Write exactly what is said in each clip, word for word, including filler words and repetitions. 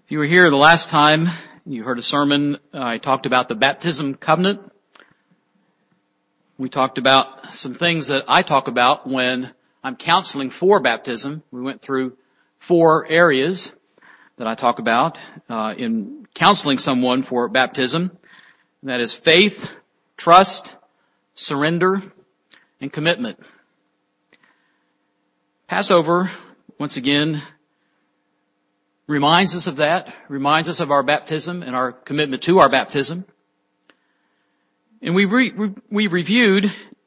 If you were here the last time, you heard a sermon, uh, I talked about the baptism covenant. We talked about some things that I talk about when I'm counseling for baptism. We went through four areas that I talk about uh, in counseling someone for baptism. And that is faith, trust, surrender, and commitment. Passover, once again, reminds us of that, reminds us of our baptism and our commitment to our baptism. And we re- we reviewed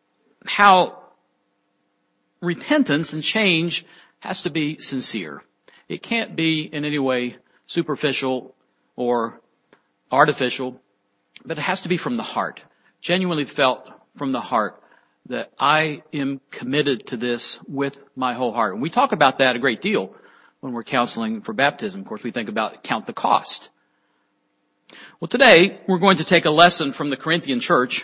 how repentance and change has to be sincere. It can't be in any way superficial or artificial, but it has to be from the heart, genuinely felt from the heart that I am committed to this with my whole heart. And we talk about that a great deal when we're counseling for baptism. Of course, we think about count the cost. Well, today we're going to take a lesson from the Corinthian church,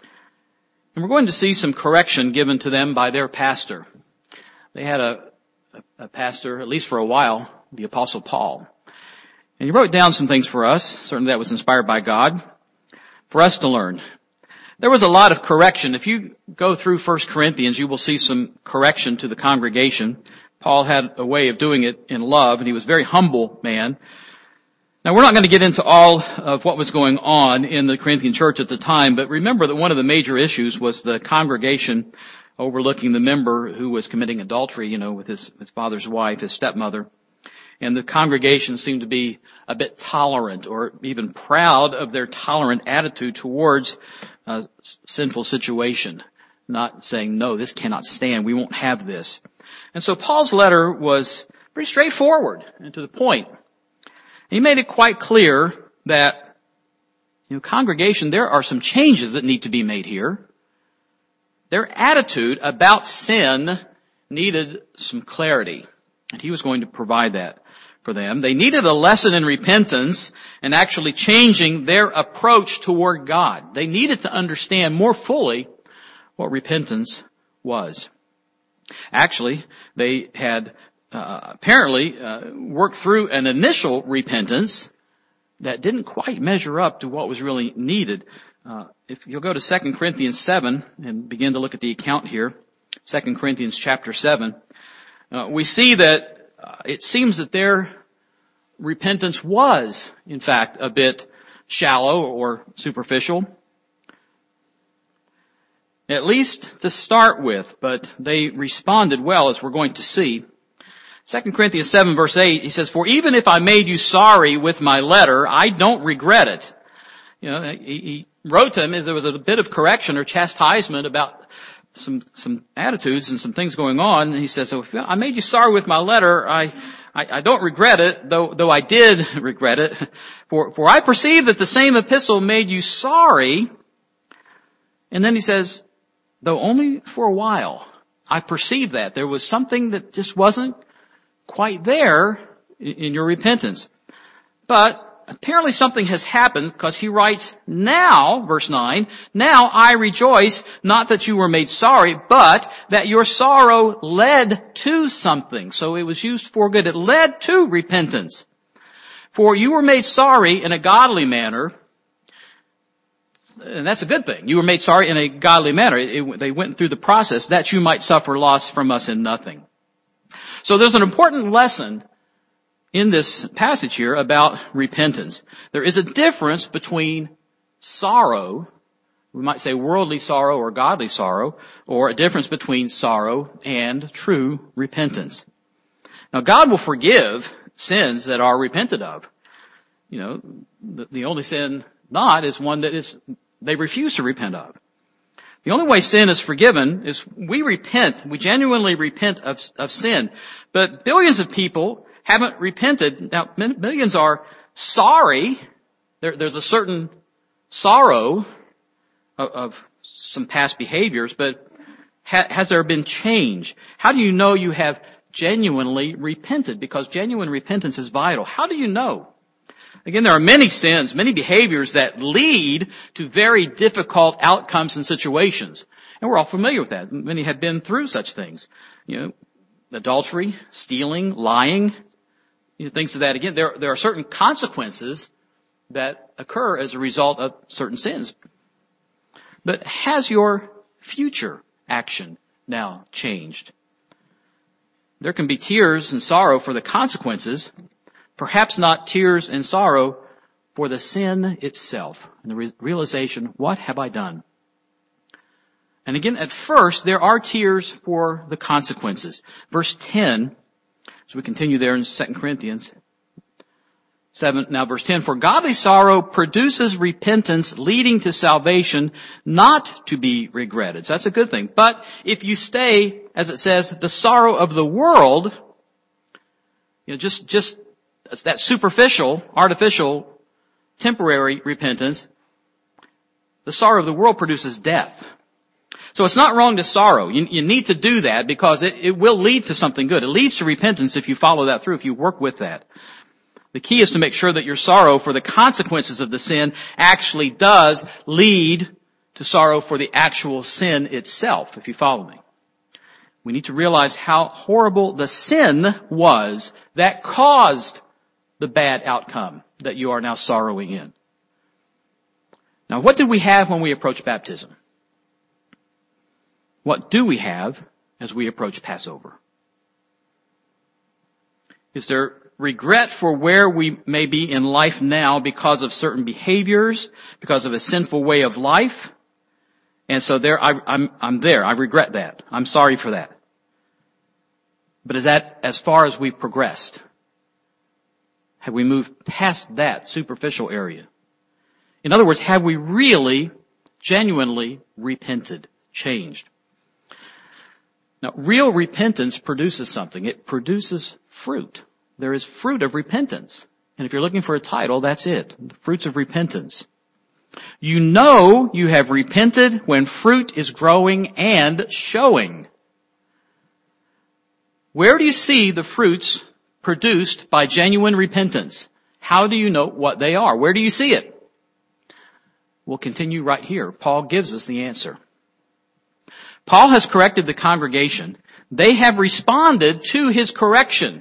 and we're going to see some correction given to them by their pastor. They had a, a, a pastor, at least for a while, the Apostle Paul. And he wrote down some things for us. Certainly that was inspired by God for us to learn. There was a lot of correction. If you go through First Corinthians, you will see some correction to the congregation. Paul had a way of doing it in love, and he was a very humble man. Now, we're not going to get into all of what was going on in the Corinthian church at the time, but remember that one of the major issues was the congregation overlooking the member who was committing adultery, you know, with his, his father's wife, his stepmother. And the congregation seemed to be a bit tolerant or even proud of their tolerant attitude towards a sinful situation, not saying, no, this cannot stand. We won't have this. And so Paul's letter was pretty straightforward and to the point. He made it quite clear that, you know, congregation, there are some changes that need to be made here. Their attitude about sin needed some clarity, and he was going to provide that for them. They needed a lesson in repentance and actually changing their approach toward God. They needed to understand more fully what repentance was. Actually, they had uh, apparently uh, worked through an initial repentance that didn't quite measure up to what was really needed. Uh, if you'll go to Second Corinthians seven and begin to look at the account here, Second Corinthians chapter seven, uh, we see that uh, it seems that their repentance was, in fact, a bit shallow or superficial. At least to start with, but they responded well, as we're going to see. Second Corinthians seven verse eight, he says, "For even if I made you sorry with my letter, I don't regret it." You know, he, he wrote to him, there was a bit of correction or chastisement about some, some attitudes and some things going on. And he says, "So if I made you sorry with my letter, I, I, I don't regret it, though, though I did regret it. For, for I perceive that the same epistle made you sorry." And then he says, "Though only for a while, I perceived that there was something that just wasn't quite there in your repentance. But apparently something has happened, because he writes, now, verse nine, now I rejoice, not that you were made sorry, but that your sorrow led to something." So it was used for good. It led to repentance. "For you were made sorry in a godly manner." And that's a good thing. You were made sorry in a godly manner. It, it, they went through the process that you might suffer loss from us in nothing. So there's an important lesson in this passage here about repentance. There is a difference between sorrow, we might say worldly sorrow or godly sorrow, or a difference between sorrow and true repentance. Now, God will forgive sins that are repented of. You know, the, the only sin not is one that is they refuse to repent of. The only way sin is forgiven is we repent, we genuinely repent of, of sin. But billions of people haven't repented. Now, millions are sorry. There, there's a certain sorrow of, of some past behaviors, but ha, has there been change? How do you know you have genuinely repented? Because genuine repentance is vital. How do you know? Again, there are many sins, many behaviors that lead to very difficult outcomes and situations. And we're all familiar with that. Many have been through such things. You know, adultery, stealing, lying, you know, things to that. Again, there, there are certain consequences that occur as a result of certain sins. But has your future action now changed? There can be tears and sorrow for the consequences, perhaps not tears and sorrow for the sin itself and the re- realization, what have I done? And again, at first, there are tears for the consequences. Verse ten, as we continue there in Second Corinthians seven, now verse ten, for godly sorrow produces repentance leading to salvation, not to be regretted. So that's a good thing. But if you stay, as it says, the sorrow of the world, you know, just, just that superficial, artificial, temporary repentance, the sorrow of the world produces death. So it's not wrong to sorrow. You, you need to do that because it, it will lead to something good. It leads to repentance if you follow that through, if you work with that. The key is to make sure that your sorrow for the consequences of the sin actually does lead to sorrow for the actual sin itself, if you follow me. We need to realize how horrible the sin was that caused the bad outcome that you are now sorrowing in. Now, what did we have when we approached baptism? What do we have as we approach Passover? Is there regret for where we may be in life now because of certain behaviors, because of a sinful way of life? And so there, I, I'm, I'm there. I regret that. I'm sorry for that. But is that as far as we've progressed? Have we moved past that superficial area? In other words, have we really, genuinely repented, changed? Now, real repentance produces something. It produces fruit. There is fruit of repentance. And if you're looking for a title, that's it. The fruits of repentance. You know you have repented when fruit is growing and showing. Where do you see the fruits produced by genuine repentance? How do you know what they are? Where do you see it? We'll continue right here. Paul gives us the answer. Paul has corrected the congregation. They have responded to his correction.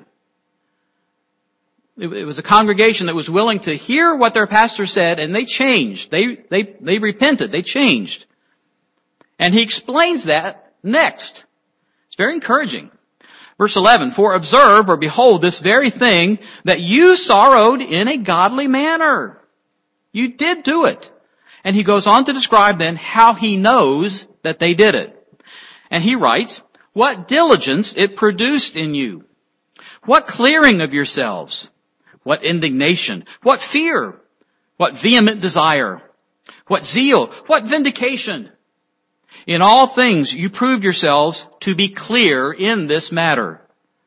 It was a congregation that was willing to hear what their pastor said, and they changed. They, they, they repented. They changed. And he explains that next. It's very encouraging. Verse eleven, for observe or behold this very thing, that you sorrowed in a godly manner. You did do it. And he goes on to describe then how he knows that they did it. And he writes, what diligence it produced in you. What clearing of yourselves. What indignation. What fear. What vehement desire. What zeal. What vindication. In all things you proved yourselves to be clear in this matter.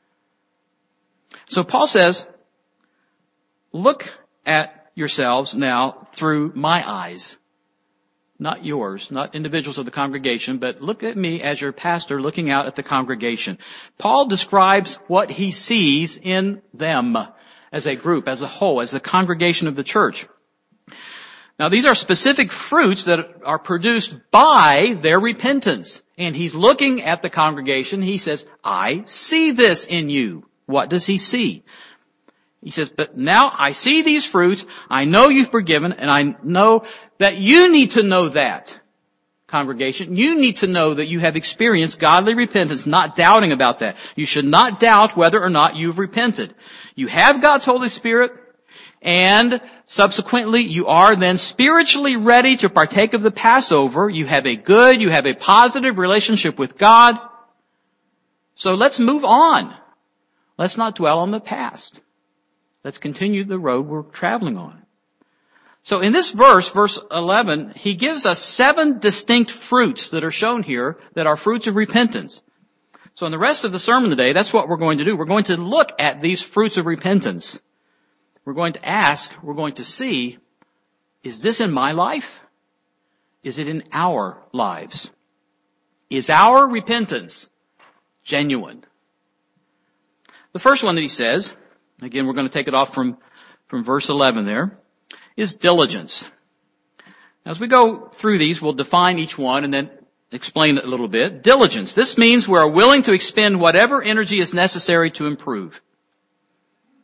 So Paul says, look at yourselves now through my eyes. Not yours, not individuals of the congregation, but look at me as your pastor looking out at the congregation. Paul describes what he sees in them as a group, as a whole, as the congregation of the church. Now these are specific fruits that are produced by their repentance. And he's looking at the congregation. He says, I see this in you. What does he see? He says, but now I see these fruits. I know you've forgiven, and I know that you need to know that, congregation. You need to know that you have experienced godly repentance, not doubting about that. You should not doubt whether or not you've repented. You have God's Holy Spirit, and subsequently you are then spiritually ready to partake of the Passover. You have a good, you have a positive relationship with God. So let's move on. Let's not dwell on the past. Let's continue the road we're traveling on. So in this verse, verse eleven, he gives us seven distinct fruits that are shown here that are fruits of repentance. So in the rest of the sermon today, that's what we're going to do. We're going to look at these fruits of repentance. We're going to ask, we're going to see, is this in my life? Is it in our lives? Is our repentance genuine? The first one that he says, again, we're going to take it off from, from verse eleven there, is diligence. As we go through these, we'll define each one and then explain it a little bit. Diligence. This means we are willing to expend whatever energy is necessary to improve.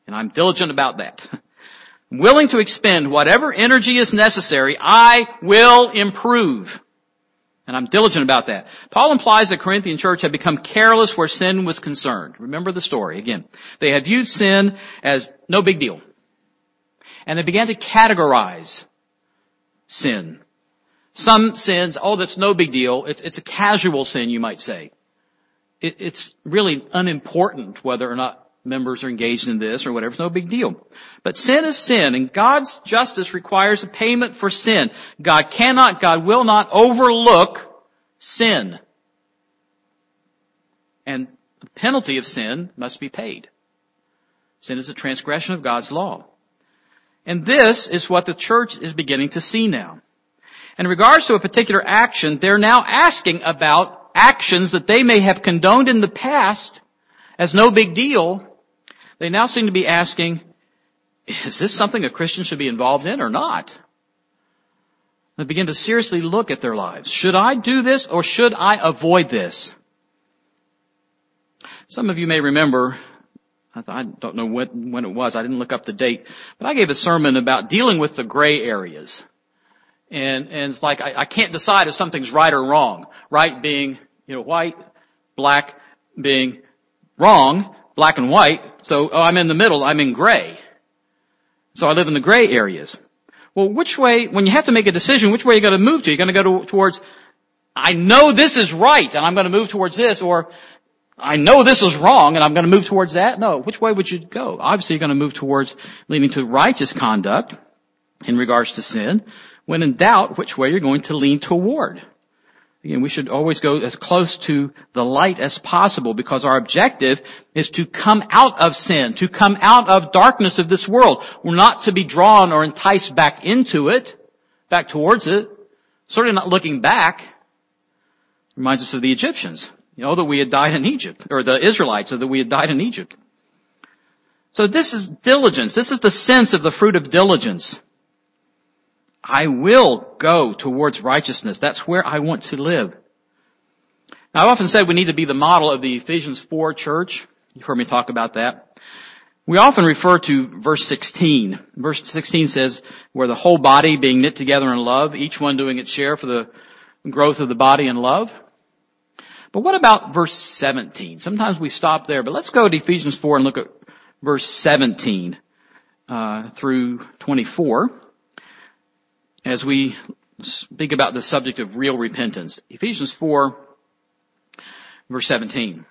And I'm diligent about that. Willing to expend whatever energy is necessary, I will improve. And I'm diligent about that. Paul implies the Corinthian church had become careless where sin was concerned. Remember the story again. They had viewed sin as no big deal. And they began to categorize sin. Some sins, oh, that's no big deal. It's, it's a casual sin, you might say. It, it's really unimportant whether or not members are engaged in this or whatever. It's no big deal. But sin is sin, and God's justice requires a payment for sin. God cannot, God will not overlook sin. And the penalty of sin must be paid. Sin is a transgression of God's law. And this is what the church is beginning to see now. In regards to a particular action, they're now asking about actions that they may have condoned in the past as no big deal. They now seem to be asking, is this something a Christian should be involved in or not? They begin to seriously look at their lives. Should I do this or should I avoid this? Some of you may remember, I don't know what, when it was, I didn't look up the date, but I gave a sermon about dealing with the gray areas. And, and it's like, I, I can't decide if something's right or wrong. Right being, you know, white, black being wrong, black and white. So, oh, I'm in the middle, I'm in gray. So I live in the gray areas. Well, which way, when you have to make a decision, which way are you going to move to? You're going to go to, towards, I know this is right and I'm going to move towards this, or I know this is wrong and I'm going to move towards that? No. Which way would you go? Obviously you're going to move towards leading to righteous conduct in regards to sin. When in doubt, which way you're going to lean toward. Again, we should always go as close to the light as possible because our objective is to come out of sin, to come out of darkness of this world. We're not to be drawn or enticed back into it, back towards it. Certainly not looking back. Reminds us of the Egyptians. You know, that we had died in Egypt, or the Israelites, or that we had died in Egypt. So this is diligence. This is the sense of the fruit of diligence. I will go towards righteousness. That's where I want to live. Now, I've often said we need to be the model of the Ephesians four church. You've heard me talk about that. We often refer to verse sixteen. Verse sixteen says, where the whole body being knit together in love, each one doing its share for the growth of the body in love. But what about verse seventeen? Sometimes we stop there, but let's go to Ephesians four and look at verse seventeen uh, through twenty-four. As we speak about the subject of real repentance. Ephesians four, verse seventeen.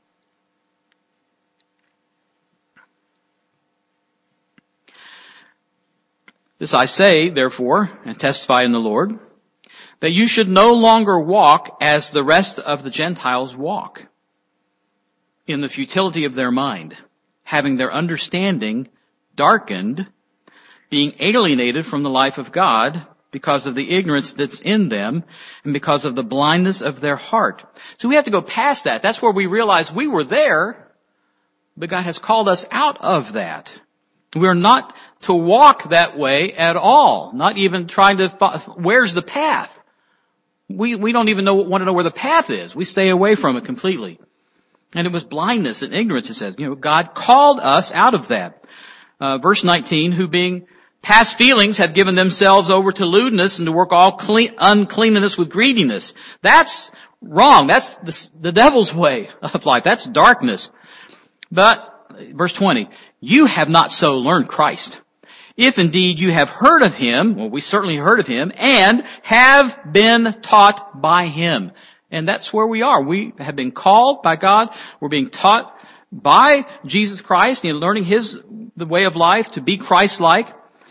This I say, therefore, and testify in the Lord, that you should no longer walk as the rest of the Gentiles walk, in the futility of their mind, having their understanding darkened, being alienated from the life of God because of the ignorance that's in them and because of the blindness of their heart. So we have to go past that. That's where we realize we were there, but God has called us out of that. We're not to walk that way at all, not even trying to, where's the path? We, we don't even know, want to know where the path is. We stay away from it completely. And it was blindness and ignorance, it says. You know, God called us out of that. Uh, verse nineteen, who being past feelings have given themselves over to lewdness and to work all clean, uncleanness with greediness. That's wrong. That's the, the devil's way of life. That's darkness. But, verse twenty, you have not so learned Christ. If indeed you have heard of him, well, we certainly heard of him, and have been taught by him. And that's where we are. We have been called by God. We're being taught by Jesus Christ, and learning his, the way of life to be Christ-like.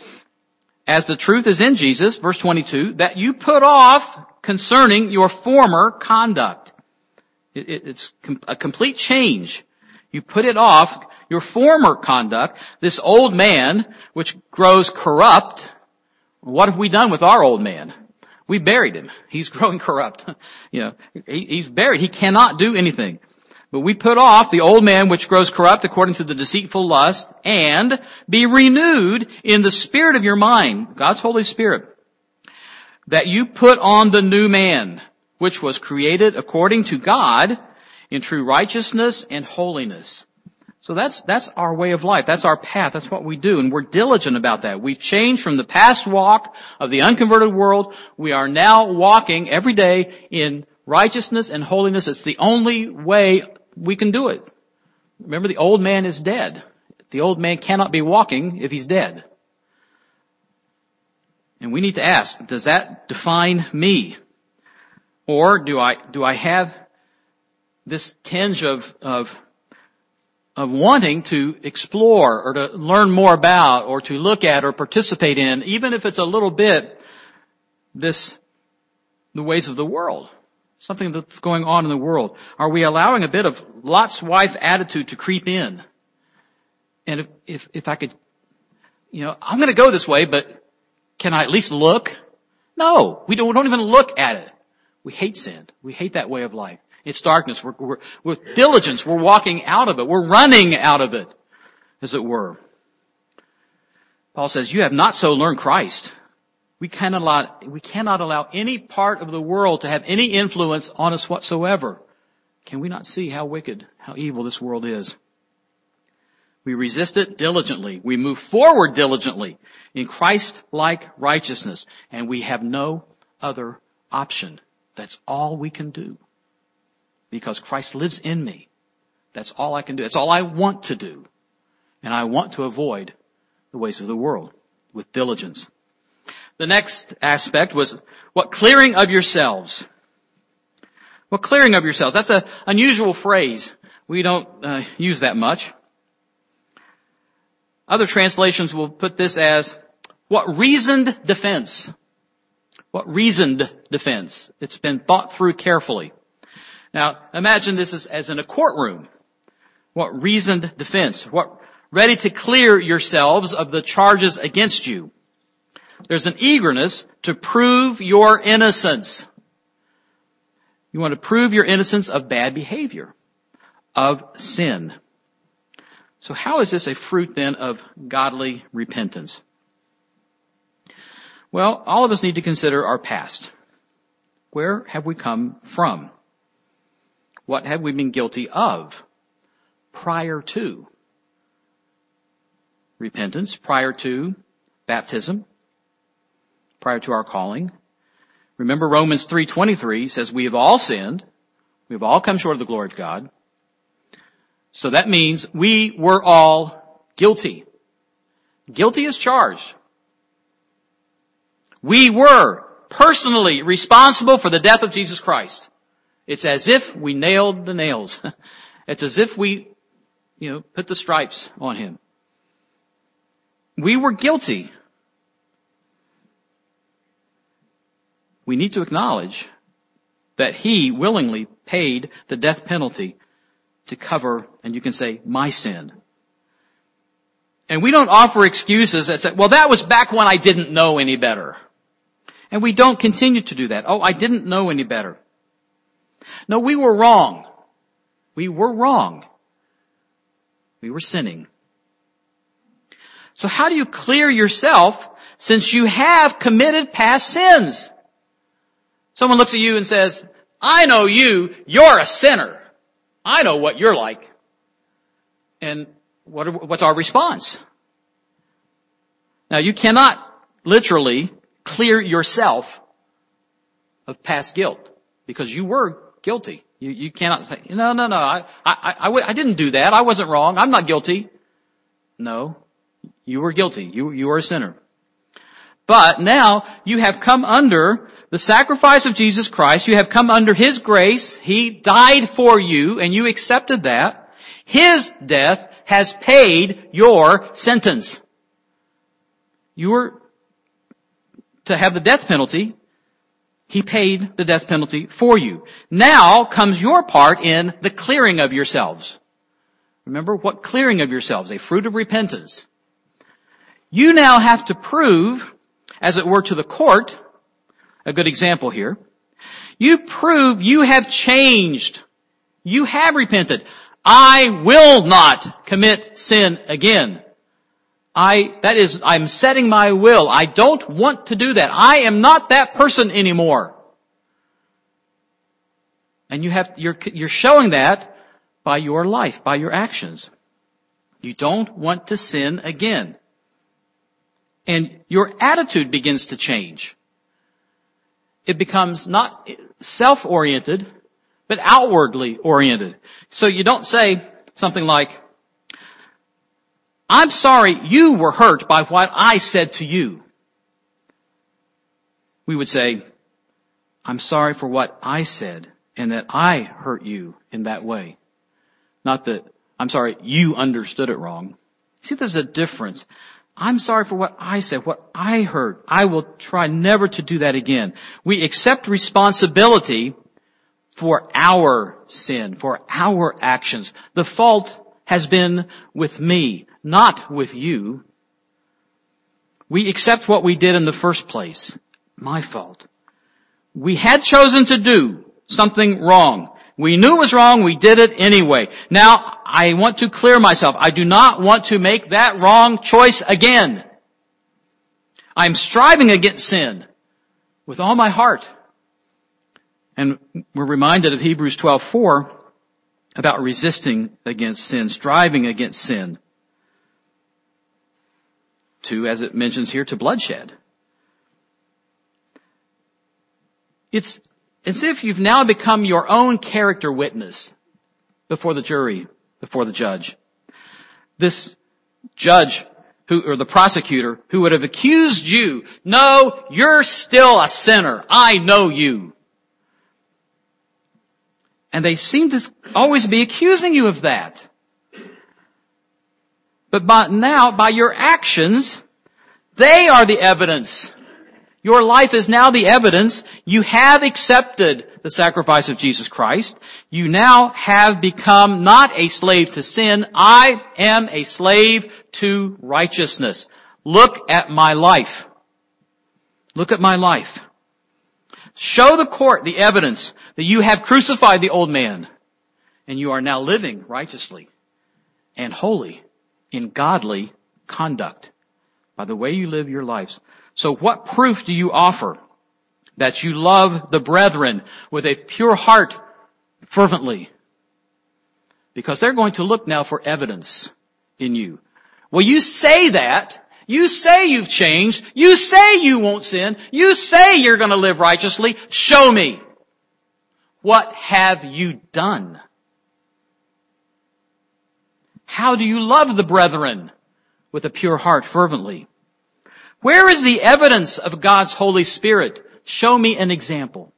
As the truth is in Jesus, verse twenty-two, that you put off concerning your former conduct. It, it, it's com- a complete change. You put it off, your former conduct, this old man, which grows corrupt. What have we done with our old man? We buried him. He's growing corrupt. You know, he, he's buried. He cannot do anything. But we put off the old man which grows corrupt according to the deceitful lust, and be renewed in the spirit of your mind, God's Holy Spirit, that you put on the new man, which was created according to God in true righteousness and holiness. So that's, that's our way of life. That's our path. That's what we do. And we're diligent about that. We've changed from the past walk of the unconverted world. We are now walking every day in righteousness and holiness. It's the only way we can do it. Remember, the old man is dead. The old man cannot be walking if he's dead. And we need to ask, does that define me? Or do I, do I have this tinge of, of, of wanting to explore or to learn more about or to look at or participate in, even if it's a little bit, this, the ways of the world? Something that's going on in the world. Are we allowing a bit of Lot's wife attitude to creep in? And if, if, if I could, you know, I'm going to go this way, but can I at least look? No, we don't, we don't even look at it. We hate sin. We hate that way of life. It's darkness. We're, we're, with diligence, we're walking out of it. We're running out of it, as it were. Paul says, you have not so learned Christ. We cannot allow, we cannot allow any part of the world to have any influence on us whatsoever. Can we not see how wicked, how evil this world is? We resist it diligently. We move forward diligently in Christ-like righteousness. And we have no other option. That's all we can do. Because Christ lives in me. That's all I can do. That's all I want to do. And I want to avoid the ways of the world with diligence. The next aspect was what clearing of yourselves. What clearing of yourselves. That's an unusual phrase. We don't uh, use that much. Other translations will put this as what reasoned defense. What reasoned defense. It's been thought through carefully. Now, imagine this as, as in a courtroom. What reasoned defense. What ready to clear yourselves of the charges against you. There's an eagerness to prove your innocence. You want to prove your innocence of bad behavior, of sin. So how is this a fruit then of godly repentance? Well, all of us need to consider our past. Where have we come from? What have we been guilty of prior to repentance, prior to baptism, prior to our calling? Remember Romans three twenty-three says we have all sinned. We have all come short of the glory of God. So that means we were all guilty. Guilty as charged. We were personally responsible for the death of Jesus Christ. It's as if we nailed the nails. It's as if we, you know, put the stripes on him. We were guilty. We need to acknowledge that he willingly paid the death penalty to cover, and you can say, my sin. And we don't offer excuses that say, well, that was back when I didn't know any better. And we don't continue to do that. Oh, I didn't know any better. No, we were wrong. We were wrong. We were sinning. So how do you clear yourself since you have committed past sins? Someone looks at you and says, I know you, you're a sinner. I know what you're like. And what are, what's our response? Now you cannot literally clear yourself of past guilt because you were guilty. You, you cannot say, no, no, no, I, I, I, I didn't do that. I wasn't wrong. I'm not guilty. No, you were guilty. You, you were a sinner. But now you have come under the sacrifice of Jesus Christ. You have come under his grace. He died for you and you accepted that. His death has paid your sentence. You were to have the death penalty. He paid the death penalty for you. Now comes your part in the clearing of yourselves. Remember what clearing of yourselves? A fruit of repentance. You now have to prove, as it were to the court, a good example here. You prove you have changed. You have repented. I will not commit sin again. I, that is, I'm setting my will. I don't want to do that. I am not that person anymore. And you have, you're, you're showing that by your life, by your actions. You don't want to sin again. And your attitude begins to change. It becomes not self-oriented, but outwardly oriented. So you don't say something like, I'm sorry you were hurt by what I said to you. We would say, I'm sorry for what I said and that I hurt you in that way. Not that, I'm sorry, you understood it wrong. See, there's a difference. I'm sorry for what I said, what I heard. I will try never to do that again. We accept responsibility for our sin, for our actions. The fault has been with me, not with you. We accept what we did in the first place. My fault. We had chosen to do something wrong. We knew it was wrong. We did it anyway. Now, I want to clear myself. I do not want to make that wrong choice again. I'm striving against sin with all my heart. And we're reminded of Hebrews twelve four about resisting against sin, striving against sin. To, as it mentions here, to bloodshed. It's as if you've now become your own character witness before the jury, before the judge. This judge who, or the prosecutor who would have accused you, no, you're still a sinner. I know you. And they seem to always be accusing you of that. But by now, by your actions, they are the evidence. Your life is now the evidence. You have accepted the sacrifice of Jesus Christ. You now have become not a slave to sin. I am a slave to righteousness. Look at my life. Look at my life. Show the court the evidence that you have crucified the old man and you are now living righteously and holy in godly conduct by the way you live your lives. So what proof do you offer that you love the brethren with a pure heart fervently? Because they're going to look now for evidence in you. Well, you say that. You say you've changed. You say you won't sin. You say you're going to live righteously. Show me. What have you done? How do you love the brethren with a pure heart fervently? Where is the evidence of God's Holy Spirit? Show me an example.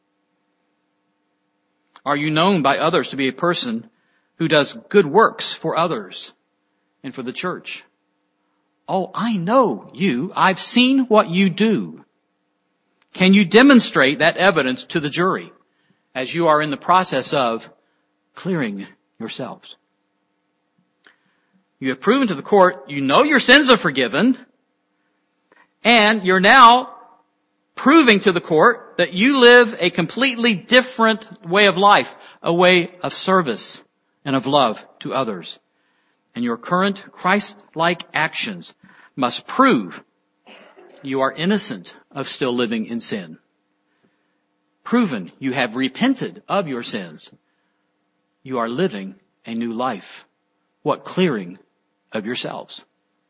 Are you known by others to be a person who does good works for others and for the church? Oh, I know you. I've seen what you do. Can you demonstrate that evidence to the jury as you are in the process of clearing yourselves? You have proven to the court you know your sins are forgiven. And you're now proving to the court that you live a completely different way of life, a way of service and of love to others. And your current Christ-like actions must prove you are innocent of still living in sin. Proven you have repented of your sins. You are living a new life. What clearing of yourselves.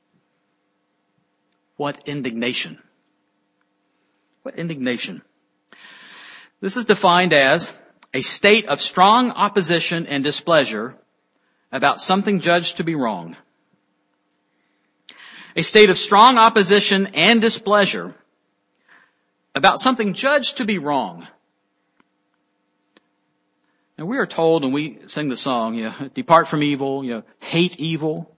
What indignation. What indignation. This is defined as a state of strong opposition and displeasure about something judged to be wrong. A state of strong opposition and displeasure about something judged to be wrong. And we are told, and we sing the song, you know, depart from evil, you know, hate evil.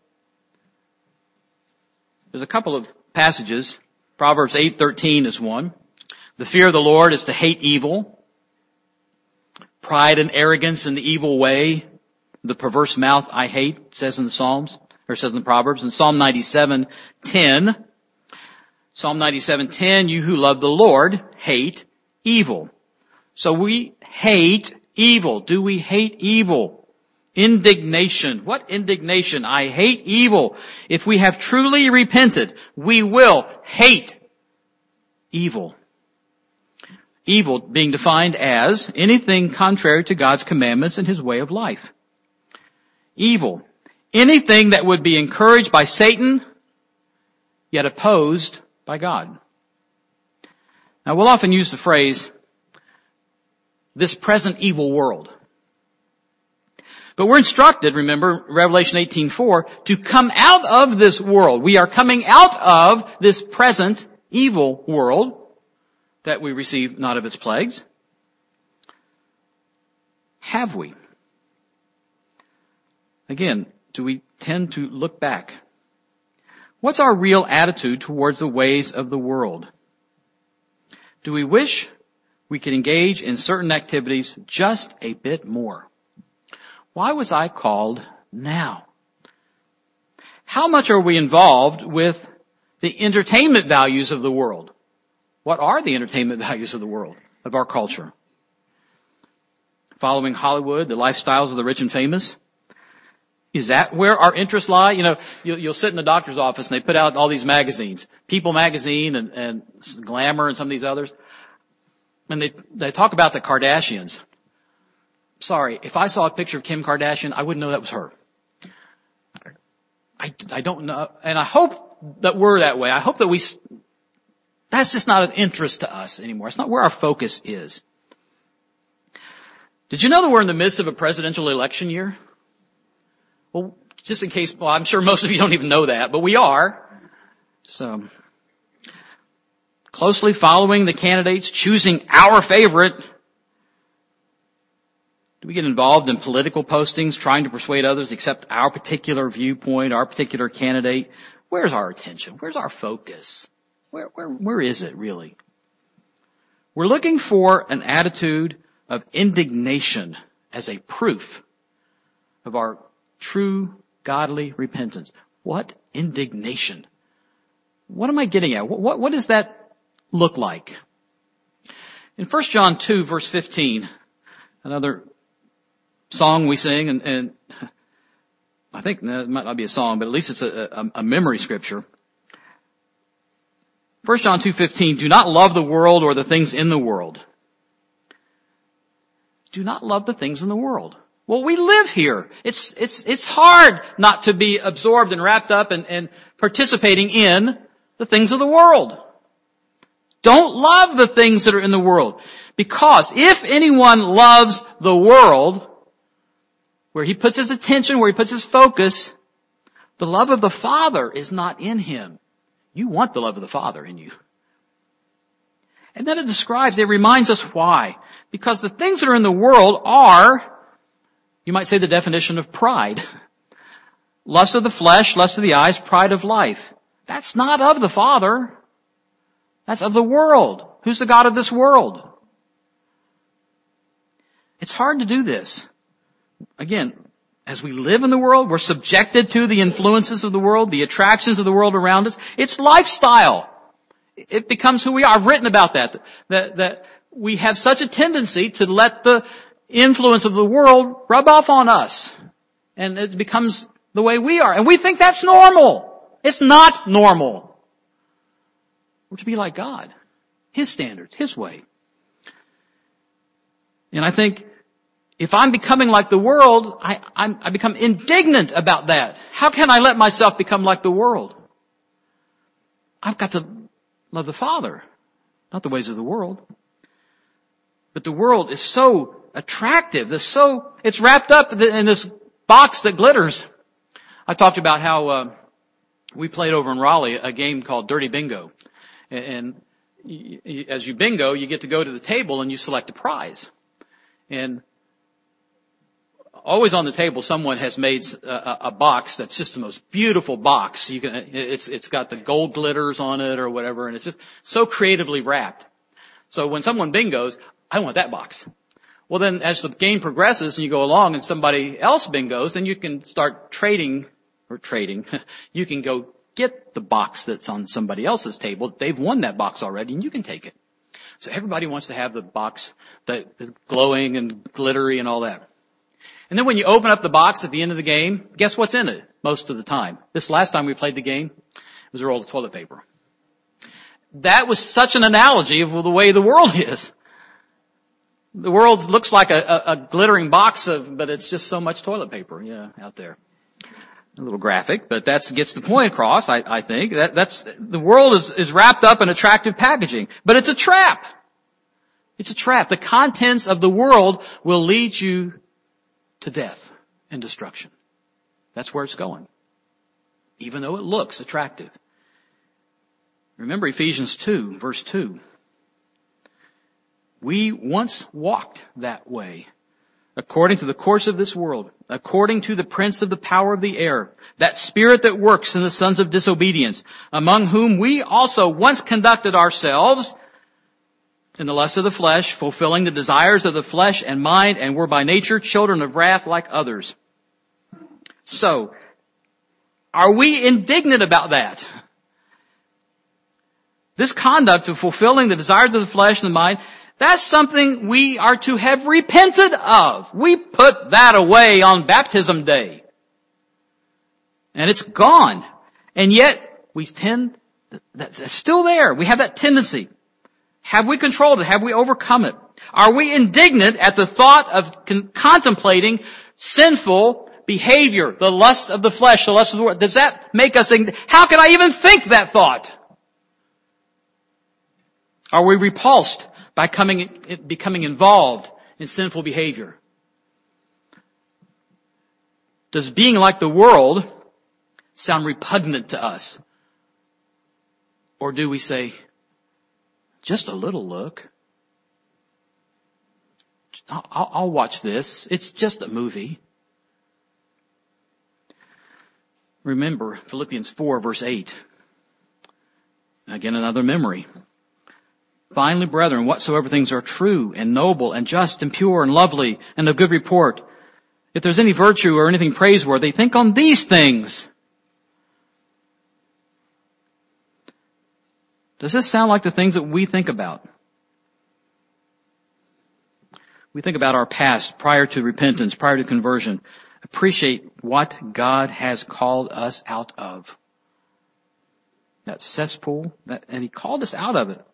There's a couple of passages. Proverbs eight thirteen is one. The fear of the Lord is to hate evil. Pride and arrogance in the evil way. The perverse mouth I hate, says in the Psalms, or says in the Proverbs. In Psalm ninety-seven ten, Psalm ninety-seven ten, you who love the Lord hate evil. So we hate evil. Do we hate evil? Indignation. What indignation? I hate evil. If we have truly repented, we will hate evil. Evil being defined as anything contrary to God's commandments and His way of life. Evil. anything that would be encouraged by Satan, yet opposed by God. Now, we'll often use the phrase, this present evil world. But we're instructed, remember, Revelation eighteen four, to come out of this world. We are coming out of this present evil world that we receive not of its plagues. Have we? Again, do we tend to look back? What's our real attitude towards the ways of the world? Do we wish we could engage in certain activities just a bit more? Why was I called now? How much are we involved with the entertainment values of the world? What are the entertainment values of the world, of our culture? Following Hollywood, the lifestyles of the rich and famous? Is that where our interests lie? You know, you'll, you'll sit in the doctor's office and they put out all these magazines, People Magazine and, and Glamour and some of these others. And they, they talk about the Kardashians. Sorry, if I saw a picture of Kim Kardashian, I wouldn't know that was her. I, I don't know. And I hope that we're that way. I hope that we, that's just not of interest to us anymore. It's not where our focus is. Did you know that we're in the midst of a presidential election year? Well, just in case, well, I'm sure most of you don't even know that, but we are. So, closely following the candidates, choosing our favorite. Do we get involved in political postings, trying to persuade others to accept our particular viewpoint, our particular candidate? Where's our attention? Where's our focus? Where, where, where is it really? We're looking for an attitude of indignation as a proof of our true godly repentance. What indignation? What am I getting at? What, what, what does that look like? In First John two, verse fifteen, another song we sing, and, and I think no, it might not be a song, but at least it's a, a, a memory scripture. First John two fifteen, do not love the world or the things in the world. Do not love the things in the world. Well, we live here. It's, it's, it's hard not to be absorbed and wrapped up and, and participating in the things of the world. Don't love the things that are in the world. Because if anyone loves the world, where he puts his attention, where he puts his focus, the love of the Father is not in him. You want the love of the Father in you. And then it describes, it reminds us why. Because the things that are in the world are, you might say, the definition of pride. Lust of the flesh, lust of the eyes, pride of life. That's not of the Father. That's of the world. Who's the God of this world? It's hard to do this. Again, as we live in the world, we're subjected to the influences of the world, the attractions of the world around us. It's lifestyle. It becomes who we are. I've written about that, that, that we have such a tendency to let the influence of the world rub off on us. And it becomes the way we are. And we think that's normal. It's not normal. We're to be like God. His standards, His way. And I think if I'm becoming like the world, I, I'm, I become indignant about that. How can I let myself become like the world? I've got to love the Father, not the ways of the world. But the world is so attractive. This so it's wrapped up in this box that glitters. I talked about how uh, we played over in Raleigh a game called Dirty Bingo, and, and y- y- as you bingo, you get to go to the table and you select a prize. And always on the table, someone has made a, a box that's just the most beautiful box. You can, it's, it's got the gold glitters on it or whatever, and it's just so creatively wrapped. So when someone bingos, I want that box. Well, then as the game progresses and you go along and somebody else bingos, then you can start trading or trading. You can go get the box that's on somebody else's table. They've won that box already and you can take it. So everybody wants to have the box that is glowing and glittery and all that. And then when you open up the box at the end of the game, guess what's in it most of the time? This last time we played the game, it was a roll of toilet paper. That was such an analogy of the way the world is. The world looks like a, a, a glittering box of, but it's just so much toilet paper, yeah, out there. A little graphic, but that gets the point across, I, I think. That, that's, the world is, is wrapped up in attractive packaging. But it's a trap. It's a trap. The contents of the world will lead you to death and destruction. That's where it's going. Even though it looks attractive. Remember Ephesians two, verse two. We once walked that way, according to the course of this world, according to the prince of the power of the air, that spirit that works in the sons of disobedience, among whom we also once conducted ourselves in the lust of the flesh, fulfilling the desires of the flesh and mind, and were by nature children of wrath like others. So, are we indignant about that? This conduct of fulfilling the desires of the flesh and the mind, that's something we are to have repented of. We put that away on baptism day. And it's gone. And yet, we tend, that's still there. We have that tendency. Have we controlled it? Have we overcome it? Are we indignant at the thought of con- contemplating sinful behavior, the lust of the flesh, the lust of the world? Does that make us, how can I even think that thought? Are we repulsed by coming, becoming involved in sinful behavior? Does being like the world sound repugnant to us? Or do we say, just a little look. I'll, I'll watch this. It's just a movie. Remember Philippians four verse eight. Again, another memory. Finally, brethren, whatsoever things are true and noble and just and pure and lovely and of good report, if there's any virtue or anything praiseworthy, think on these things. Does this sound like the things that we think about? We think about our past prior to repentance, prior to conversion. Appreciate what God has called us out of. That cesspool, that, and He called us out of it.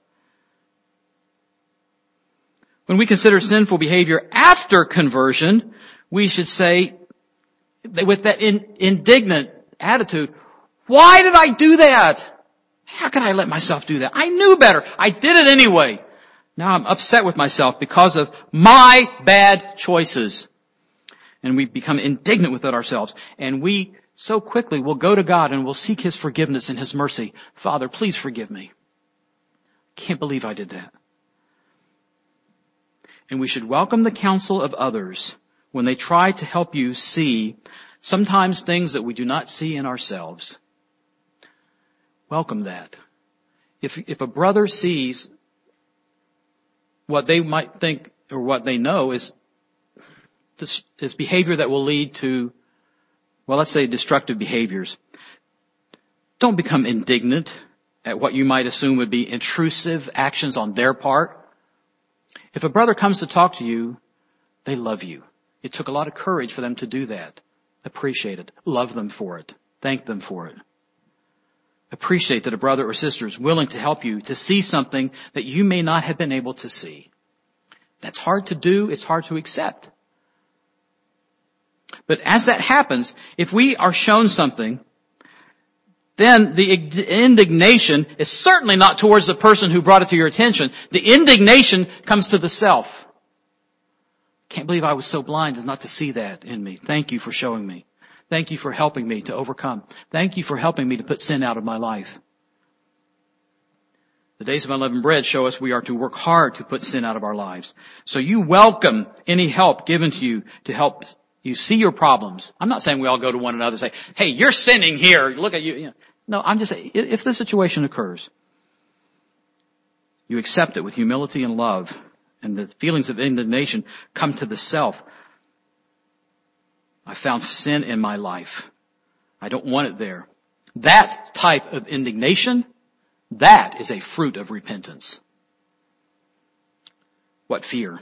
When we consider sinful behavior after conversion, we should say, with that in, indignant attitude, why did I do that? How can I let myself do that? I knew better. I did it anyway. Now I'm upset with myself because of my bad choices. And we become indignant with it ourselves. And we so quickly will go to God and we'll seek His forgiveness and His mercy. Father, please forgive me. Can't believe I did that. And we should welcome the counsel of others when they try to help you see sometimes things that we do not see in ourselves. Welcome that. If, if a brother sees what they might think or what they know is, is behavior that will lead to, well, let's say destructive behaviors, don't become indignant at what you might assume would be intrusive actions on their part. If a brother comes to talk to you, they love you. It took a lot of courage for them to do that. Appreciate it. Love them for it. Thank them for it. Appreciate that a brother or sister is willing to help you to see something that you may not have been able to see. That's hard to do. It's hard to accept. But as that happens, if we are shown something, then the indignation is certainly not towards the person who brought it to your attention. The indignation comes to the self. Can't believe I was so blind as not to see that in me. Thank you for showing me. Thank you for helping me to overcome. Thank you for helping me to put sin out of my life. The days of unleavened bread show us we are to work hard to put sin out of our lives. So you welcome any help given to you to help you see your problems. I'm not saying we all go to one another and say, hey, you're sinning here. Look at you. No, I'm just saying, if the situation occurs, you accept it with humility and love, and the feelings of indignation come to the self. I found sin in my life. I don't want it there. That type of indignation, that is a fruit of repentance. What fear?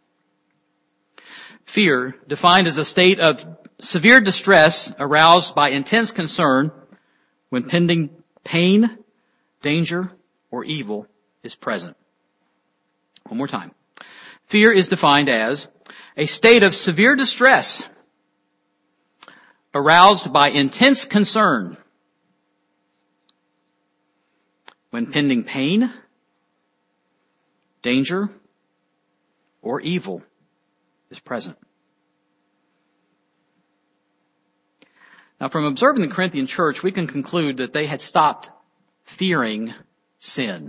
Fear, defined as a state of severe distress aroused by intense concern when pending pain, danger, or evil is present. One more time. Fear is defined as a state of severe distress aroused by intense concern when pending pain, danger, or evil is present. Now, from observing the Corinthian church, we can conclude that they had stopped fearing sin.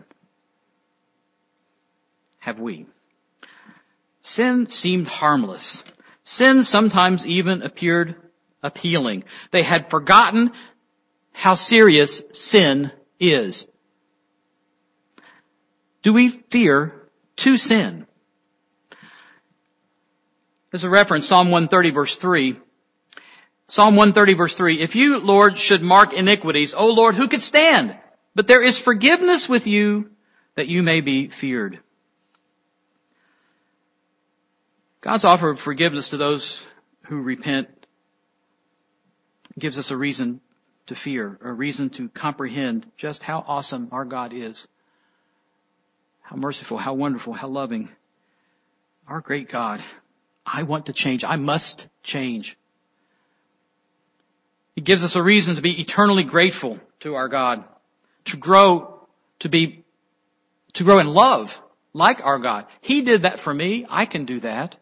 Have we? Sin seemed harmless. Sin sometimes even appeared appealing. They had forgotten how serious sin is. Do we fear to sin? There's a reference, Psalm one thirty verse three. Psalm one thirty verse three, if you, Lord, should mark iniquities, O Lord, who could stand? But there is forgiveness with you that you may be feared. God's offer of forgiveness to those who repent gives us a reason to fear, a reason to comprehend just how awesome our God is. How merciful, how wonderful, how loving. Our great God. I want to change. I must change. He gives us a reason to be eternally grateful to our God, to grow, to be, to grow in love like our God. He did that for me. I can do that.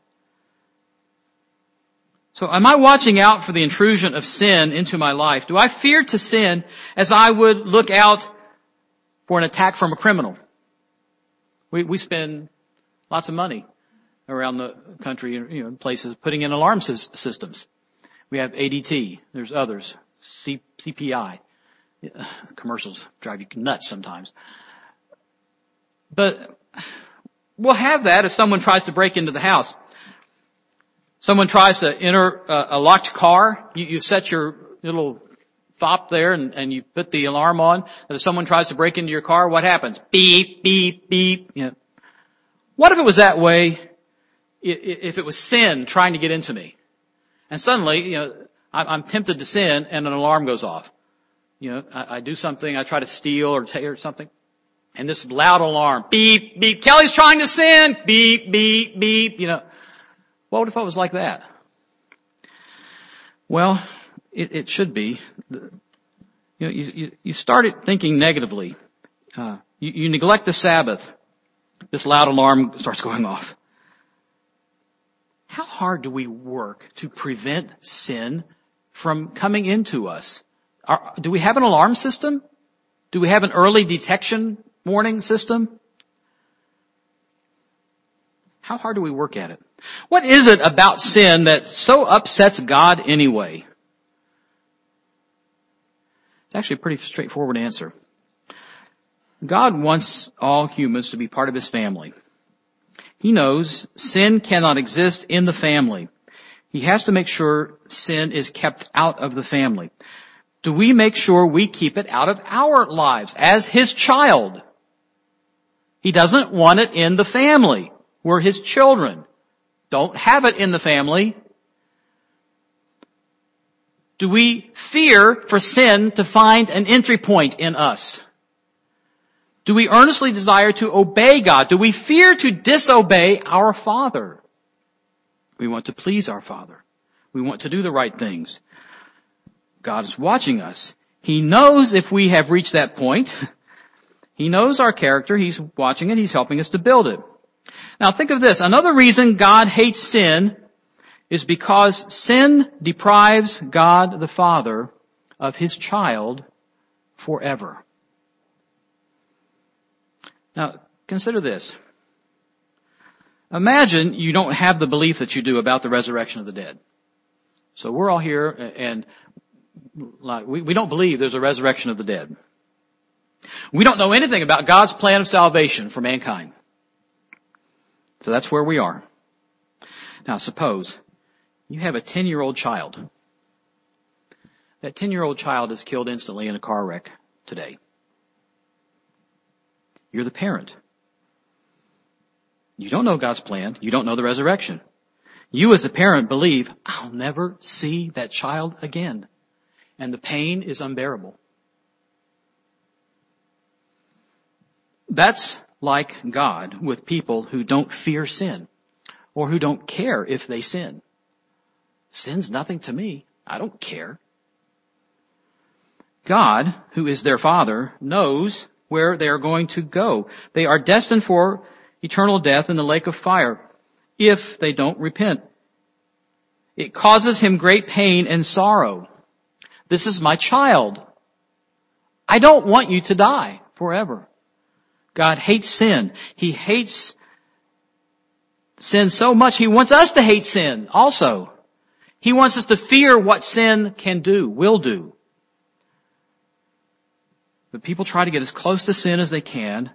So am I watching out for the intrusion of sin into my life? Do I fear to sin as I would look out for an attack from a criminal? We, we spend lots of money around the country, you know, places putting in alarm systems. We have A D T. There's others. C, CPI. Yeah, commercials drive you nuts sometimes. But we'll have that if someone tries to break into the house. Someone tries to enter a, a locked car. You, you set your little fop there and, and you put the alarm on. And if someone tries to break into your car, what happens? Beep, beep, beep. You know. What if it was that way? If it was sin trying to get into me? And suddenly, you know, I'm tempted to sin and an alarm goes off. You know, I, I do something, I try to steal or take or something. And this loud alarm, beep, beep, Kelly's trying to sin, beep, beep, beep, you know. What if I was like that? Well, it, it should be. You know, you, you, you started thinking negatively. Uh, you, you neglect the Sabbath. This loud alarm starts going off. How hard do we work to prevent sin from coming into us? Are, do we have an alarm system? Do we have an early detection warning system? How hard do we work at it? What is it about sin that so upsets God anyway? It's actually a pretty straightforward answer. God wants all humans to be part of His family. He knows sin cannot exist in the family. He has to make sure sin is kept out of the family. Do we make sure we keep it out of our lives as His child? He doesn't want it in the family. We're His children. Don't have it in the family. Do we fear for sin to find an entry point in us? Do we earnestly desire to obey God? Do we fear to disobey our Father? We want to please our Father. We want to do the right things. God is watching us. He knows if we have reached that point. He knows our character. He's watching it. He's helping us to build it. Now think of this. Another reason God hates sin is because sin deprives God the Father of His child forever. Now, consider this. Imagine you don't have the belief that you do about the resurrection of the dead. So we're all here and we, we don't believe there's a resurrection of the dead. We don't know anything about God's plan of salvation for mankind. So that's where we are. Now suppose you have a ten-year-old child. That ten-year-old child is killed instantly in a car wreck today. You're the parent. You don't know God's plan. You don't know the resurrection. You as a parent believe, I'll never see that child again. And the pain is unbearable. That's like God with people who don't fear sin or who don't care if they sin. Sin's nothing to me. I don't care. God, who is their Father, knows where they are going to go. They are destined for eternal death in the lake of fire if they don't repent. It causes him great pain and sorrow. This is my child. I don't want you to die forever. God hates sin. He hates sin so much, he wants us to hate sin also. He wants us to fear what sin can do, will do. But people try to get as close to sin as they can.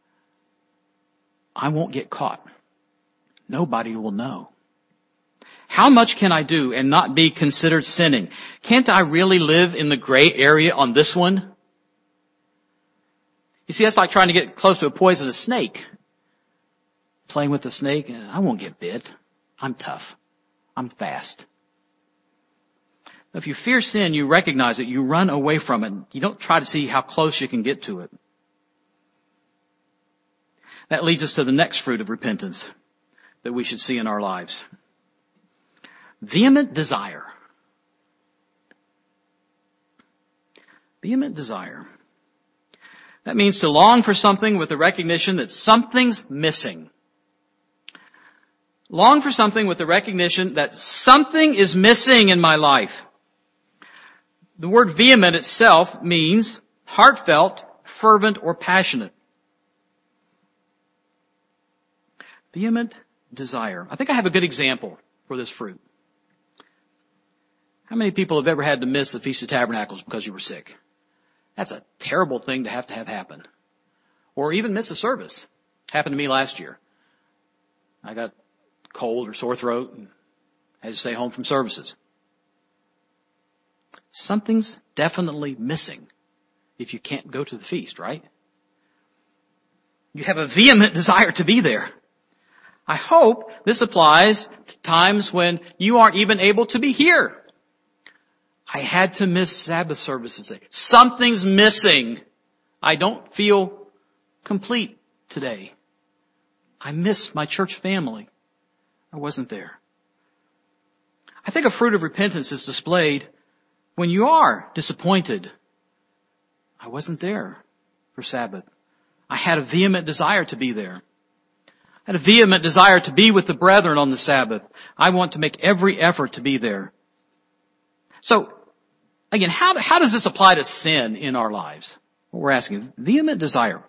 I won't get caught. Nobody will know. How much can I do and not be considered sinning? Can't I really live in the gray area on this one? You see, that's like trying to get close to a poisonous snake. Playing with the snake, I won't get bit. I'm tough. I'm fast. If you fear sin, you recognize it. You run away from it. You don't try to see how close you can get to it. That leads us to the next fruit of repentance that we should see in our lives. Vehement desire. Vehement desire. That means to long for something with the recognition that something's missing. Long for something with the recognition that something is missing in my life. The word vehement itself means heartfelt, fervent, or passionate. Vehement desire. I think I have a good example for this fruit. How many people have ever had to miss the Feast of Tabernacles because you were sick? That's a terrible thing to have to have happen. Or even miss a service. Happened to me last year. I got cold or sore throat and had to stay home from services. Something's definitely missing if you can't go to the feast, right? You have a vehement desire to be there. I hope this applies to times when you aren't even able to be here. I had to miss Sabbath services today. Something's missing. I don't feel complete today. I miss my church family. I wasn't there. I think a fruit of repentance is displayed when you are disappointed. I wasn't there for Sabbath. I had a vehement desire to be there. I had a vehement desire to be with the brethren on the Sabbath. I want to make every effort to be there. So, again, how, how does this apply to sin in our lives? What we're asking, vehement desire.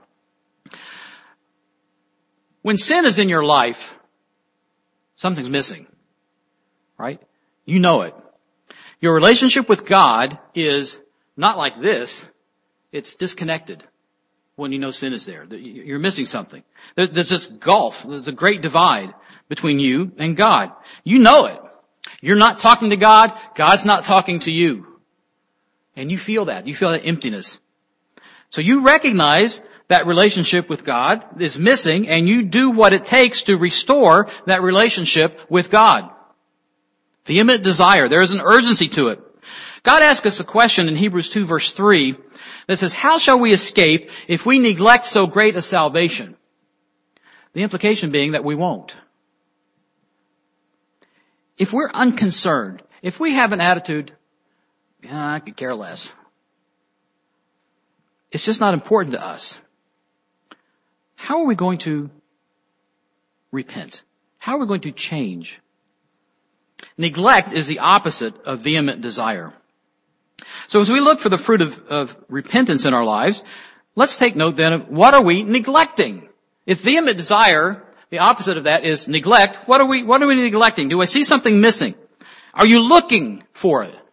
When sin is in your life, something's missing, right? You know it. Your relationship with God is not like this. It's disconnected when you know sin is there. You're missing something. There's this gulf. There's a great divide between you and God. You know it. You're not talking to God. God's not talking to you. And you feel that. You feel that emptiness. So you recognize that relationship with God is missing, and you do what it takes to restore that relationship with God. Vehement desire. There is an urgency to it. God asks us a question in Hebrews two verse three that says, how shall we escape if we neglect so great a salvation? The implication being that we won't. If we're unconcerned, if we have an attitude, yeah, I could care less. It's just not important to us. How are we going to repent? How are we going to change? Neglect is the opposite of vehement desire. So as we look for the fruit of, of repentance in our lives, let's take note then of what are we neglecting? If vehement desire, the opposite of that is neglect, what are we, what are we neglecting? Do I see something missing? Are you looking for it?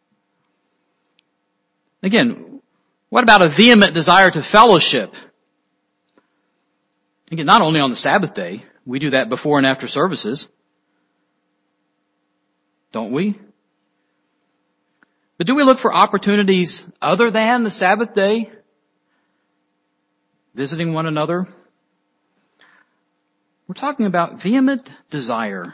Again, what about a vehement desire to fellowship? Again, not only on the Sabbath day, we do that before and after services. Don't we? But do we look for opportunities other than the Sabbath day? Visiting one another? We're talking about vehement desire.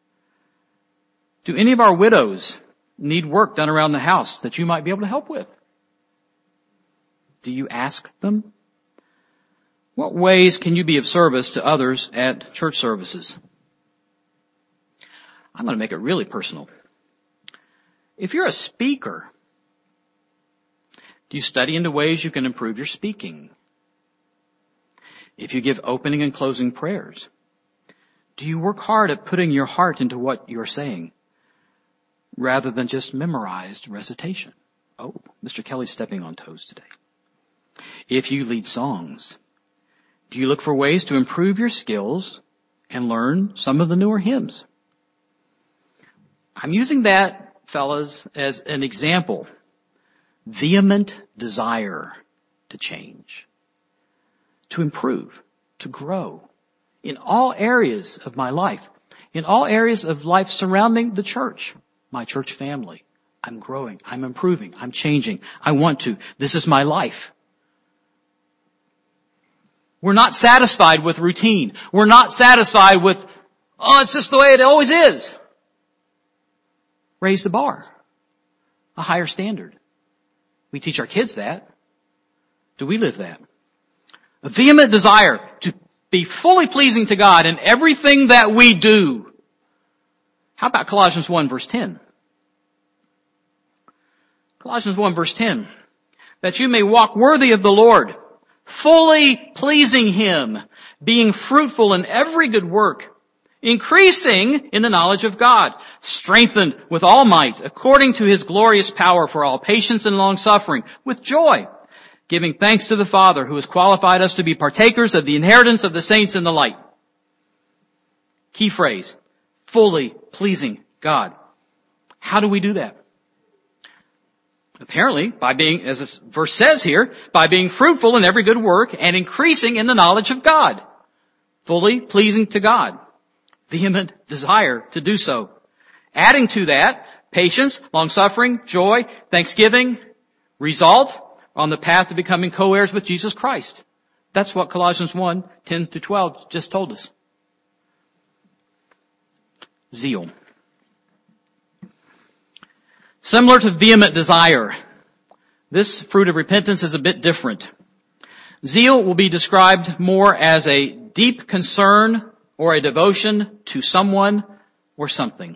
Do any of our widows need work done around the house that you might be able to help with? Do you ask them? What ways can you be of service to others at church services? I'm going to make it really personal. If you're a speaker, do you study into ways you can improve your speaking? If you give opening and closing prayers, do you work hard at putting your heart into what you're saying rather than just memorized recitation? Oh, Mister Kelly's stepping on toes today. If you lead songs, do you look for ways to improve your skills and learn some of the newer hymns? I'm using that, fellas, as an example. Vehement desire to change, to improve, to grow in all areas of my life, in all areas of life surrounding the church, my church family. I'm growing, I'm improving, I'm changing, I want to. This is my life. We're not satisfied with routine. We're not satisfied with, oh, it's just the way it always is. Raise the bar. A higher standard. We teach our kids that. Do we live that? A vehement desire to be fully pleasing to God in everything that we do. How about Colossians one verse ten? Colossians one verse ten. That you may walk worthy of the Lord, fully pleasing Him, being fruitful in every good work, increasing in the knowledge of God, strengthened with all might, according to His glorious power for all patience and long-suffering, with joy, giving thanks to the Father who has qualified us to be partakers of the inheritance of the saints in the light. Key phrase, fully pleasing God. How do we do that? Apparently, by being, as this verse says here, by being fruitful in every good work and increasing in the knowledge of God. Fully pleasing to God. Vehement desire to do so. Adding to that, patience, long-suffering, joy, thanksgiving, result on the path to becoming co-heirs with Jesus Christ. That's what Colossians one, ten through twelve just told us. Zeal. Similar to vehement desire, this fruit of repentance is a bit different. Zeal will be described more as a deep concern or a devotion to someone or something.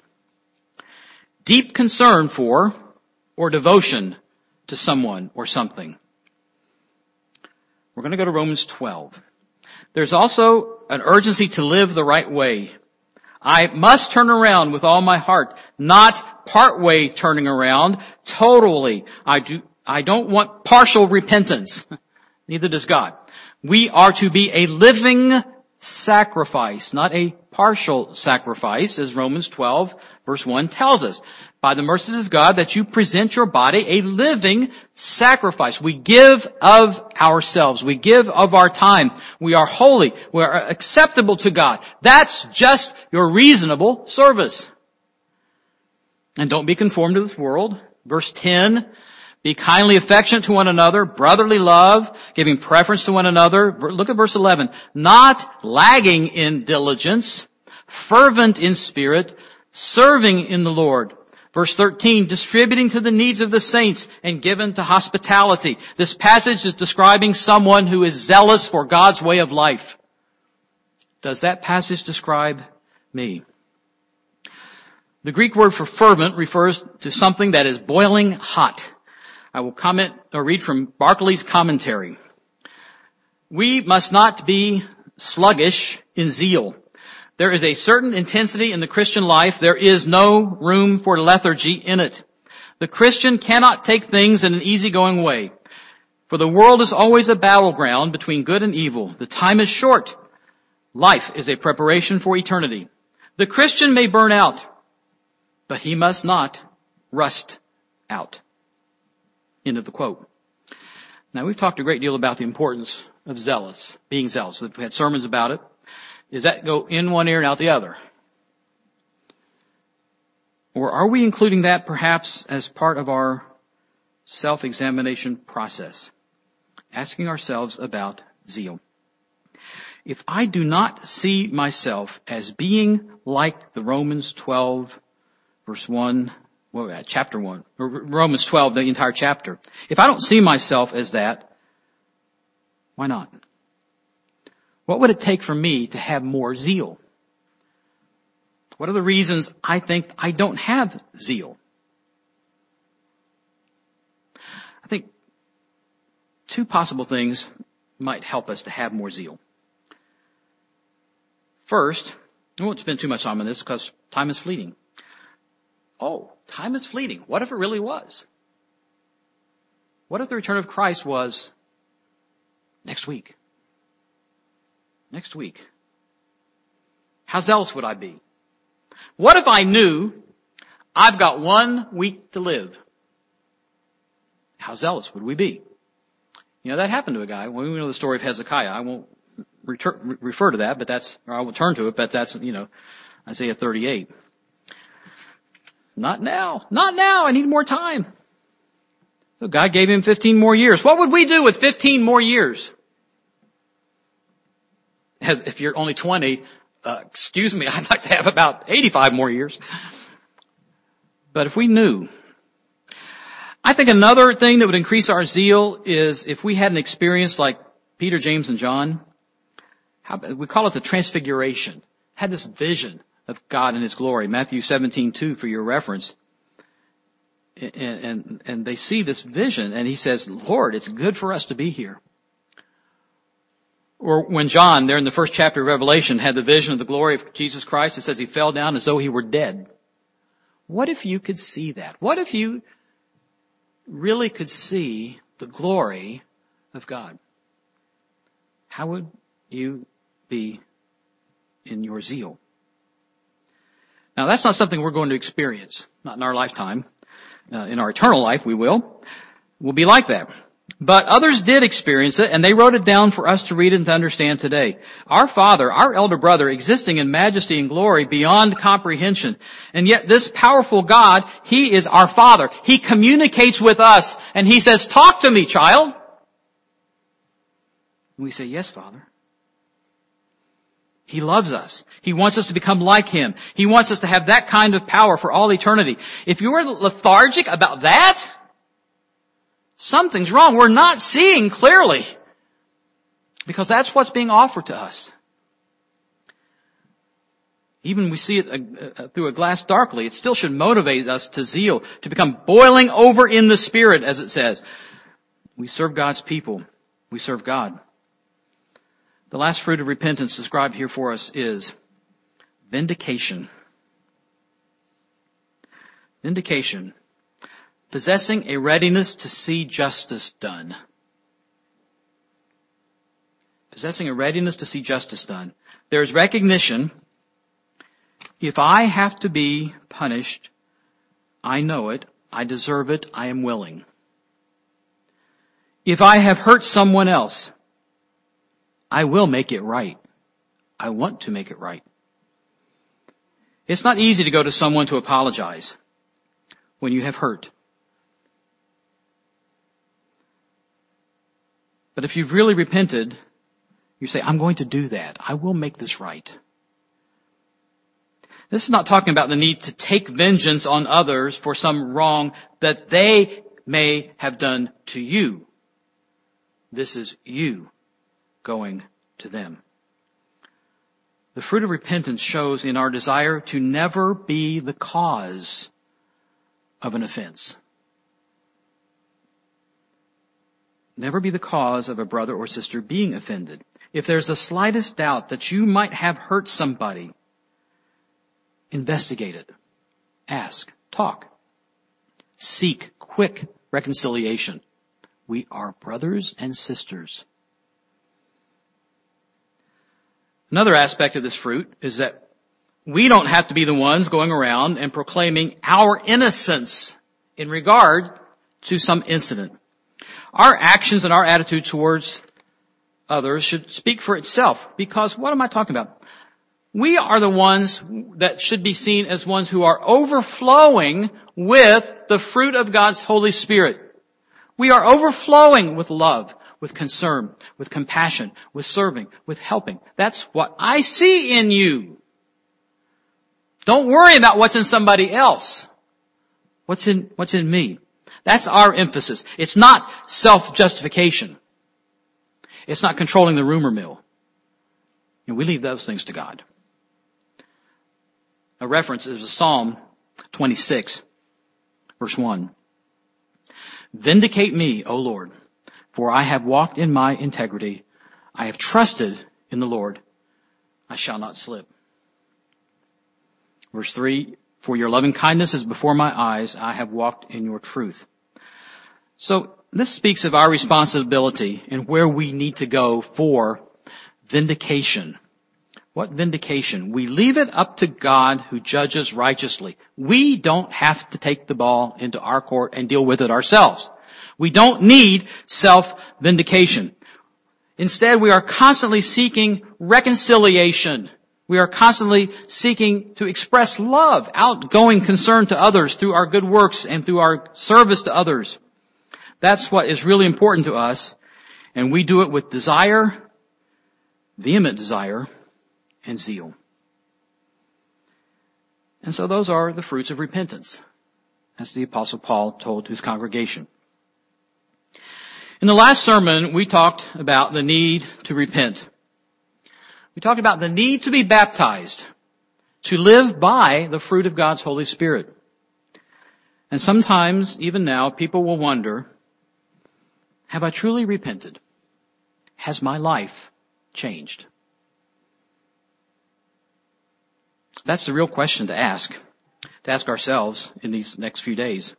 Deep concern for or devotion to someone or something. We're going to go to Romans twelve. There's also an urgency to live the right way. I must turn around with all my heart, not partway turning around, totally. I do, I don't want partial repentance. Neither does God. We are to be a living sacrifice, not a partial sacrifice, as Romans twelve verse one tells us. By the mercies of God that you present your body a living sacrifice. We give of ourselves. We give of our time. We are holy. We are acceptable to God. That's just your reasonable service. And don't be conformed to this world. Verse ten, be kindly affectionate to one another, brotherly love, giving preference to one another. Look at verse eleven. Not lagging in diligence, fervent in spirit, serving in the Lord. Verse thirteen, distributing to the needs of the saints and given to hospitality. This passage is describing someone who is zealous for God's way of life. Does that passage describe me? The Greek word for fervent refers to something that is boiling hot. I will comment or read from Barclay's commentary. We must not be sluggish in zeal. There is a certain intensity in the Christian life. There is no room for lethargy in it. The Christian cannot take things in an easygoing way. For the world is always a battleground between good and evil. The time is short. Life is a preparation for eternity. The Christian may burn out, but he must not rust out. End of the quote. Now, we've talked a great deal about the importance of zealous, being zealous. We've had sermons about it. Does that go in one ear and out the other? Or are we including that perhaps as part of our self-examination process? Asking ourselves about zeal. If I do not see myself as being like the Romans twelve, verse one, well, chapter one, or Romans twelve, the entire chapter. If I don't see myself as that, why not? What would it take for me to have more zeal? What are the reasons I think I don't have zeal? two possible things might help us to have more zeal. First, I won't spend too much time on this because time is fleeting. Oh, time is fleeting. What if it really was? What if the return of Christ was next week? Next week. How zealous would I be? What if I knew I've got one week to live? How zealous would we be? You know, that happened to a guy. Well, we know the story of Hezekiah. I won't retur- refer to that, but that's, or I will turn to it, but that's, you know, Isaiah thirty-eight. Not now. Not now. I need more time. So God gave him fifteen more years. What would we do with fifteen more years? As if you're only twenty, uh, excuse me, I'd like to have about eighty-five more years. But if we knew, I think another thing that would increase our zeal is if we had an experience like Peter, James, and John. How, we call it the transfiguration. Had this vision of God in His glory. Matthew seventeen two for your reference. And, and, and they see this vision and he says, Lord, it's good for us to be here. Or when John, there in the first chapter of Revelation, had the vision of the glory of Jesus Christ, it says he fell down as though he were dead. What if you could see that? What if you really could see the glory of God? How would you be in your zeal? Now that's not something we're going to experience, not in our lifetime. Uh, in our eternal life, we will. We'll be like that. But others did experience it, and they wrote it down for us to read and to understand today. Our Father, our elder brother, existing in majesty and glory beyond comprehension. And yet this powerful God, He is our Father. He communicates with us, and He says, talk to me, child. And we say, yes, Father. He loves us. He wants us to become like Him. He wants us to have that kind of power for all eternity. If you are lethargic about that, something's wrong. We're not seeing clearly. Because that's what's being offered to us. Even we see it through a glass darkly, it still should motivate us to zeal, to become boiling over in the Spirit, as it says. We serve God's people. We serve God. The last fruit of repentance described here for us is vindication. Vindication. Possessing a readiness to see justice done. Possessing a readiness to see justice done. There's recognition. If I have to be punished, I know it. I deserve it. I am willing. If I have hurt someone else, I will make it right. I want to make it right. It's not easy to go to someone to apologize when you have hurt. But if you've really repented, you say, I'm going to do that. I will make this right. This is not talking about the need to take vengeance on others for some wrong that they may have done to you. This is you going to them. The fruit of repentance shows in our desire to never be the cause of an offense. Never be the cause of a brother or sister being offended. If there's the slightest doubt that you might have hurt somebody, investigate it. Ask. Talk. Seek quick reconciliation. We are brothers and sisters. Another aspect of this fruit is that we don't have to be the ones going around and proclaiming our innocence in regard to some incident. Our actions and our attitude towards others should speak for itself, because what am I talking about? We are the ones that should be seen as ones who are overflowing with the fruit of God's Holy Spirit. We are overflowing with love, with concern, with compassion, with serving, with helping. That's what I see in you. Don't worry about what's in somebody else. What's in, what's in me? That's our emphasis. It's not self-justification. It's not controlling the rumor mill. And we leave those things to God. A reference is Psalm twenty-six, verse one. Vindicate me, O Lord, For I have walked in my integrity. I have trusted in the Lord. I shall not slip. Verse three, for your loving kindness is before my eyes. I have walked in your truth. So this speaks of our responsibility and where we need to go for vindication. What vindication? We leave it up to God who judges righteously. We don't have to take the ball into our court and deal with it ourselves. We don't need self-vindication. Instead, we are constantly seeking reconciliation. We are constantly seeking to express love, outgoing concern to others through our good works and through our service to others. That's what is really important to us, and we do it with desire, vehement desire, and zeal. And so those are the fruits of repentance, as the Apostle Paul told his congregation. In the last sermon, we talked about the need to repent. We talked about the need to be baptized, to live by the fruit of God's Holy Spirit. And sometimes, even now, people will wonder, have I truly repented? Has my life changed? That's the real question to ask, to ask ourselves in these next few days.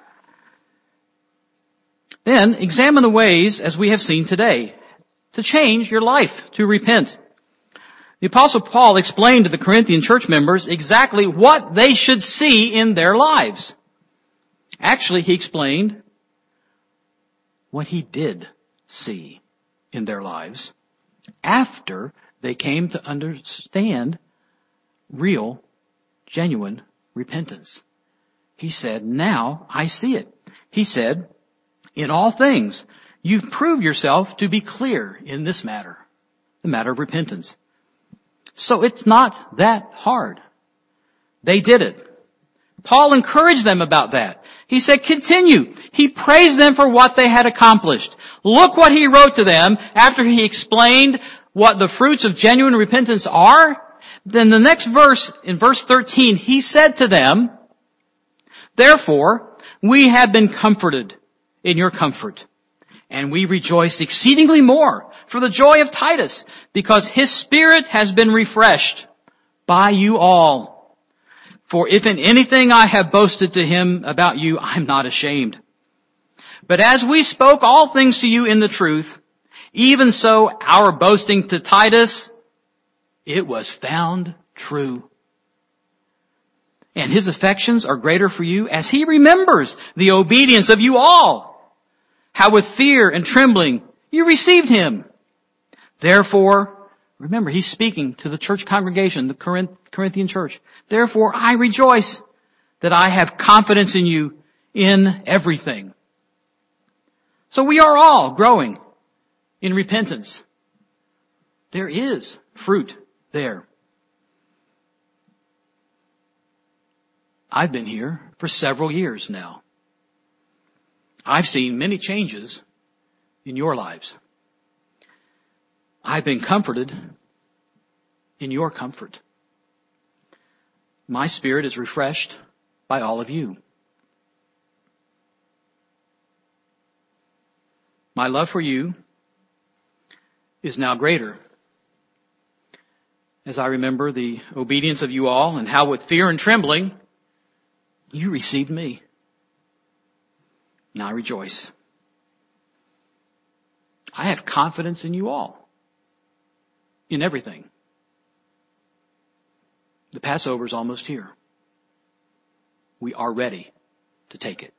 Then examine the ways, as we have seen today, to change your life, to repent. The Apostle Paul explained to the Corinthian church members exactly what they should see in their lives. Actually, he explained what he did see in their lives after they came to understand real, genuine repentance. He said, now I see it. He said, in all things, you've proved yourself to be clear in this matter, the matter of repentance. So it's not that hard. They did it. Paul encouraged them about that. He said, continue. He praised them for what they had accomplished. Look what he wrote to them after he explained what the fruits of genuine repentance are. Then the next verse, in verse thirteen, he said to them, therefore, we have been comforted in your comfort, and we rejoiced exceedingly more for the joy of Titus, because his spirit has been refreshed by you all. For if in anything I have boasted to him about you, I'm not ashamed. But as we spoke all things to you in the truth, even so our boasting to Titus, it was found true. And his affections are greater for you as he remembers the obedience of you all, how with fear and trembling you received him. Therefore, remember, he's speaking to the church congregation, the Corinthian church. Therefore, I rejoice that I have confidence in you in everything. So we are all growing in repentance. There is fruit there. I've been here for several years now. I've seen many changes in your lives. I've been comforted in your comfort. My spirit is refreshed by all of you. My love for you is now greater as I remember the obedience of you all and how with fear and trembling you received me. And I rejoice. I have confidence in you all. In everything. The Passover is almost here. We are ready to take it.